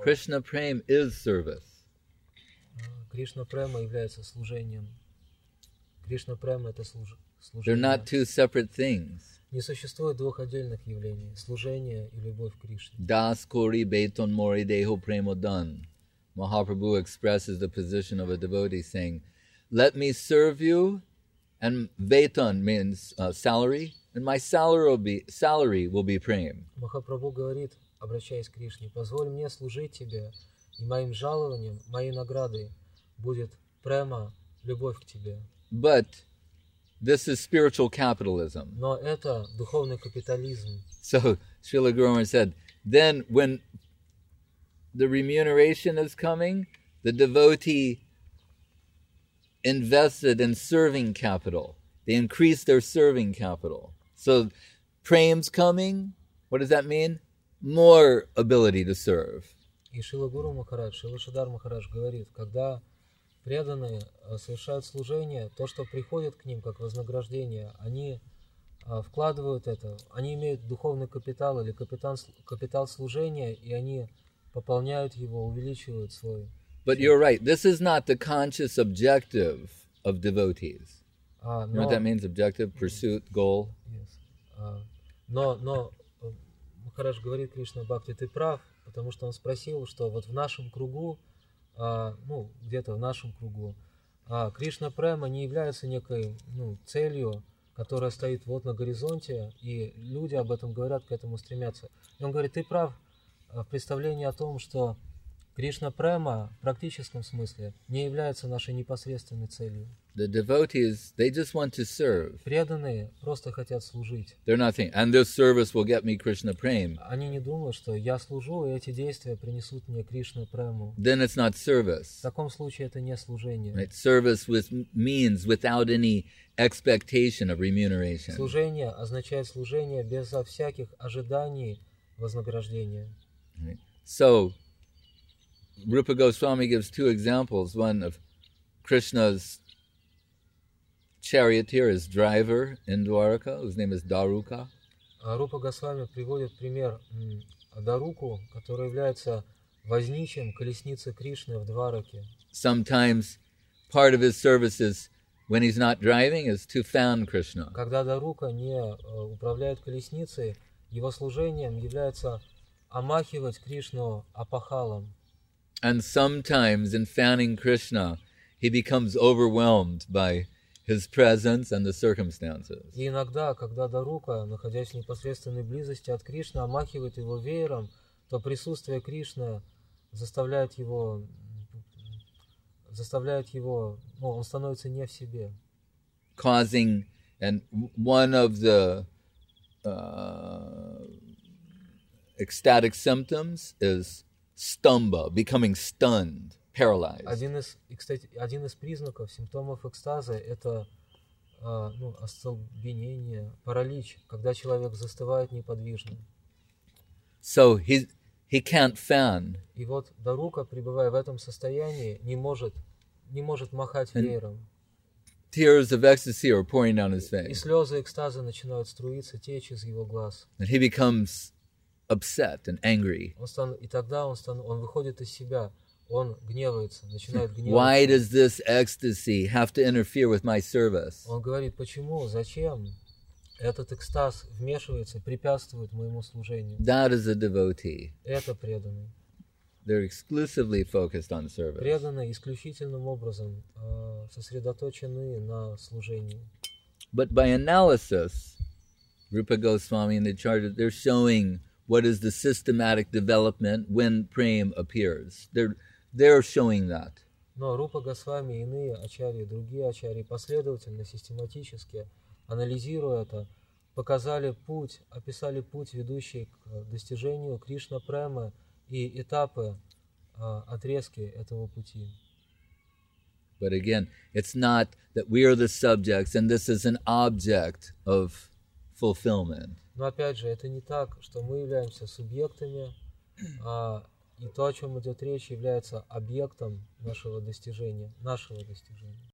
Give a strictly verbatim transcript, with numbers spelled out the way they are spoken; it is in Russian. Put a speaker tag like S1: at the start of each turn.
S1: Krishna Prem is service.
S2: Кришна Према является служением. Кришна Према — это служ...
S1: They're
S2: служение.
S1: not two separate things.
S2: Не существует двух отдельных явлений — служение и любовь к Кришне.
S1: Das Kori Beton Mori Deho Premodan. Mahaprabhu expresses the position of a devotee saying, let me serve you, and Vetan means uh, salary, and my salary will be, salary will be prem.
S2: Махапрабху говорит, обращаясь к Кришне: позволь мне служить тебе, и моим жалованием, моей наградой будет према, любовь к тебе.
S1: But this is spiritual capitalism.
S2: Но это духовный капитализм.
S1: So Srila Guru Maharaj said, then when the remuneration is coming, the devotee invested in serving capital. They increase their serving capital. So prem's coming, what does that mean? More ability to serve.
S2: И Шрила Гуру Махарадж, Шрила Шридар Махарадж говорит, когда преданные совершают служение, то, что приходит к ним как вознаграждение, они вкладывают это, они имеют духовный капитал или капитал, капитал служения, и они пополняют его, увеличивают свой.
S1: But you're right, this is not the conscious objective of devotees.
S2: А,
S1: You know what that means? Objective, pursuit, goal?
S2: Yes. А, но, но Махарадж говорит, Кришна Бхакти, ты прав, потому что он спросил, что вот в нашем кругу, а, ну, где-то в нашем кругу, а, Кришна Према не является некой, ну, целью, которая стоит вот на горизонте, и люди об этом говорят, к этому стремятся. И он говорит, ты прав в представлении о том, что Кришна Према в практическом смысле не является нашей непосредственной целью.
S1: The devotees, they just want to serve.
S2: Преданные просто хотят служить.
S1: They're not thinking, and this service will get me Krishna Prem.
S2: Они не думают, что я служу, и эти действия принесут мне Кришна Прему.
S1: Then it's not
S2: В
S1: service.
S2: таком случае это не служение.
S1: Right? Service with means without any expectation of remuneration.
S2: Служение означает служение безо всяких ожиданий вознаграждения.
S1: Right? So, Rupa Goswami gives two examples. One of Krishna's charioteer, his driver in Dwaraka, whose name is Daruka.
S2: Рупа Госвами приводит пример Даруку, который является возничим колесницы Кришны в Двараке.
S1: Sometimes part of his service is, when he's not driving, is to fan Krishna.
S2: Когда Дарука не управляет колесницей, его служением является омахивать Кришну апахалом.
S1: And sometimes in fanning Krishna, he becomes overwhelmed by his presence and the circumstances.
S2: И иногда, когда Дарука, находясь в непосредственной близости от Кришны, омахивает его веером, то присутствие Кришны заставляет его, заставляет его, ну, он становится не в себе.
S1: Causing, and one of the uh, ecstatic symptoms is stamba, becoming stunned, paralyzed.
S2: Один из, и, кстати, один из признаков, симптомов экстаза – это а, ну, остолбенение, паралич, когда человек застывает неподвижно.
S1: So he, he can't fan.
S2: И вот Дарука, пребывая в этом состоянии, не может, не может махать веером.
S1: Tears of ecstasy are pouring down his
S2: И
S1: face.
S2: слезы экстаза начинают струиться, течь из его глаз.
S1: And he becomes upset and angry.
S2: Он стан... И тогда он, стан... он выходит из себя, он гневается, начинает
S1: Why
S2: гневаться.
S1: does this ecstasy have to interfere with my service?
S2: Он говорит, почему, зачем этот экстаз вмешивается, препятствует моему служению.
S1: That is a devotee.
S2: Это преданный.
S1: They're exclusively focused on service.
S2: Преданные исключительным образом э, сосредоточены на служении.
S1: But by analysis, Rupa Goswami and the Charta, they're showing what is the systematic development when prem appears. They're, they're showing that.
S2: Но Рупа Госвами и иные ачарьи, другие ачарьи последовательно, систематически, анализируя это, показали путь, описали путь, ведущий к достижению Кришна Премы и этапы, отрезки этого пути.
S1: But again, it's not that we are the subjects and this is an object of fulfillment.
S2: Но опять же, это не так, что мы являемся субъектами, а и то, о чем идет речь, является объектом нашего достижения, нашего достижения.